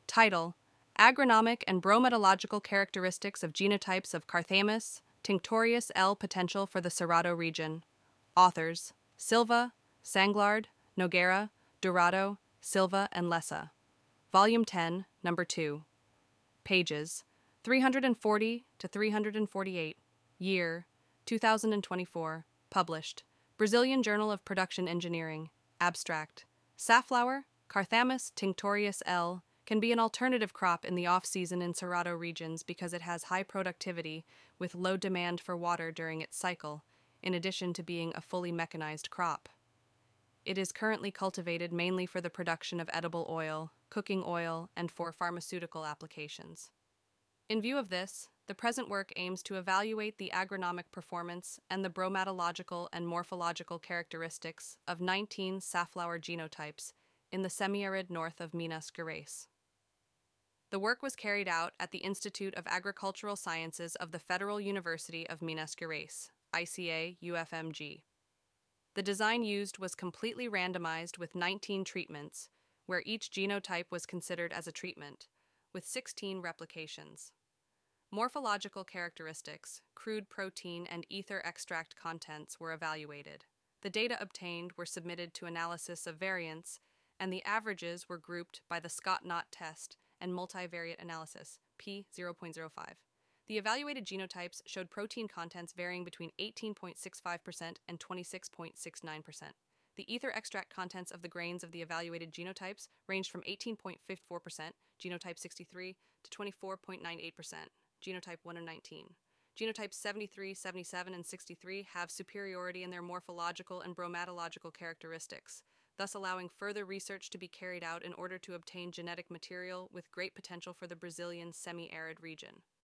Title: Agronomic and Brometallurgical Characteristics of Genotypes of Carthamus tinctorius L. Potential for the Cerrado Region. Authors: Silva, Sanglard, Noguera, Dorado, Silva, and Lessa. Volume 10, Number 2. Pages 340 to 348. Year 2024. Published. Brazilian Journal of Production Engineering. Abstract: Safflower, Carthamus tinctorius L., can be an alternative crop in the off-season in Cerrado regions because it has high productivity with low demand for water during its cycle, in addition to being a fully mechanized crop. It is currently cultivated mainly for the production of edible oil, cooking oil, and for pharmaceutical applications. In view of this, the present work aims to evaluate the agronomic performance and the bromatological and morphological characteristics of 19 safflower genotypes in the semi-arid north of Minas Gerais. The work was carried out at the Institute of Agricultural Sciences of the Federal University of Minas Gerais, ICA-UFMG. The design used was completely randomized with 19 treatments, where each genotype was considered as a treatment, with 16 replications. Morphological characteristics, crude protein, and ether extract contents were evaluated. The data obtained were submitted to analysis of variance, and the averages were grouped by the Scott-Knott test and multivariate analysis, P0.05. The evaluated genotypes showed protein contents varying between 18.65% and 26.69%. The ether extract contents of the grains of the evaluated genotypes ranged from 18.54%, genotype 63, to 24.98%, genotype 119. Genotypes 73, 77, and 63 have superiority in their morphological and bromatological characteristics, thus allowing further research to be carried out in order to obtain genetic material with great potential for the Brazilian semi-arid region.